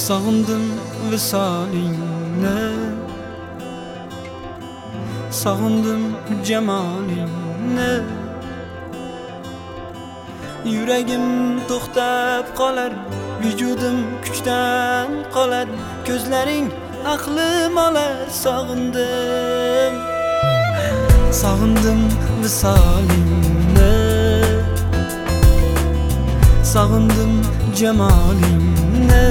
Sağındım visaline, sağındım cemaline. Yüreğim to'xtab qolar, vücudum kuchdan qolar. Gözlerin aklım olar, sağındım. Sağındım visaline, sağındım cemaline.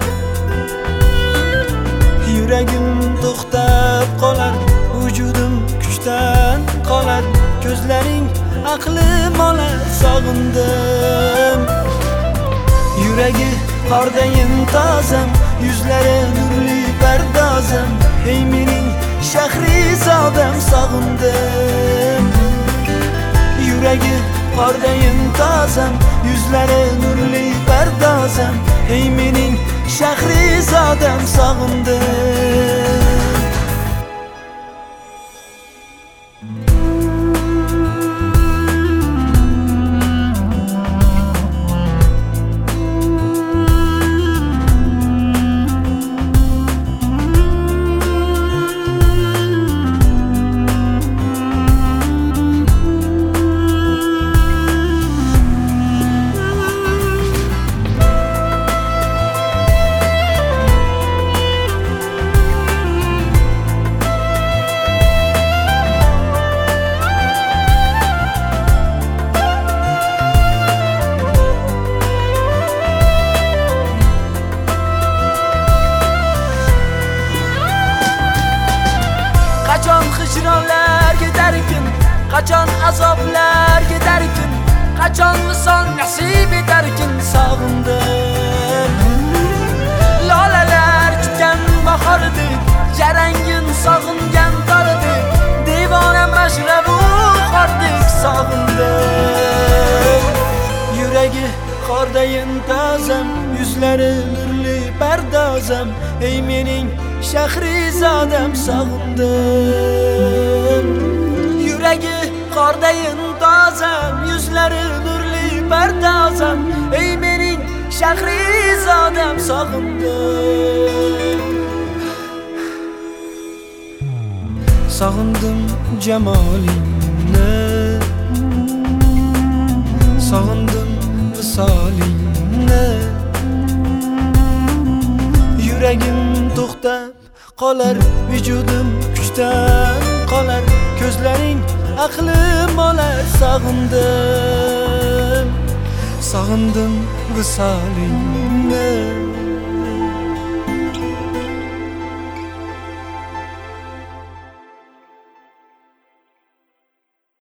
Yüreğim to'xtab qolar, vücudum kuchdan qolar. Gözlerin aklım olar, sağındım. Yüreği qardayin tazam, yüzlere nurli pardazam. Ey mening Shahrizodam, sağındım. Yüreği qardayin tazam, yüzlere nurli pardazam. Ey mening Shahrizodam, sağındım. Kaçan hicranlar giderken, kaçan azaplar giderken, kaçan visol nasip ederken, sağındım. Laleler kutgan bahordik, jarangin sog'ingan tordik. Devona mashrabu qordik, sağındım. Yüreği qardayin tazam, yüzlari nurli pardozam. Ey mening Shahrizodam, sağındım. Yüreği qardayin tazam, yüzlari nurli pardozam. Ey mening Shahrizodam, sağındım. Sağındım cemaline, sağındım visaline. Yüreğim to'xtab qolar, vücudum kuchdan qolar. Gözlerin aklım olar, sağındım. Sağındım visaline.